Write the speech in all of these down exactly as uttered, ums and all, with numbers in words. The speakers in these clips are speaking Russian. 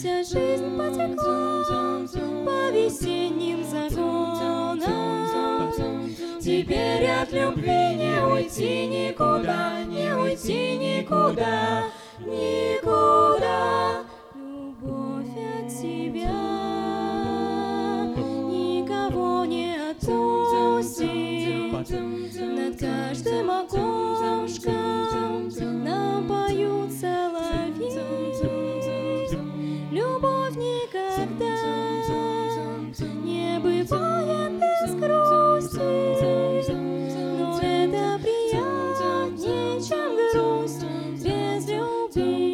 Вся жизнь потекла по весенним законам. Теперь от любви не уйти никуда, не уйти никуда, никуда. Любовь от тебя никого не отпустит. Над каждым окошком нам поют соловьи. Любовь никогда не бывает без грусти, но это приятнее, чем грусть без любви.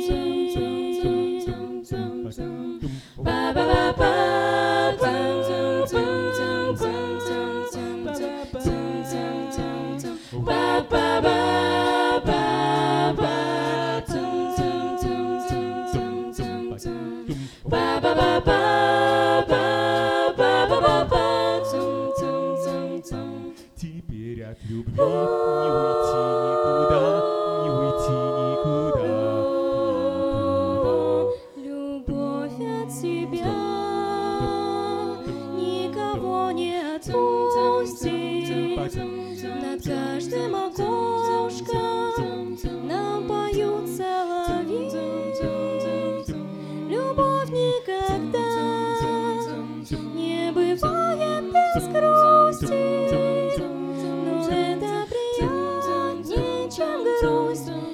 Теперь от любви не уйти никуда, не уйти никуда, никуда. Любовь от тебя никого не отпустит. Над каждым окошком нам поют соловьи. Любовь никогда не бывает без грусти, но это приятнее, чем грусть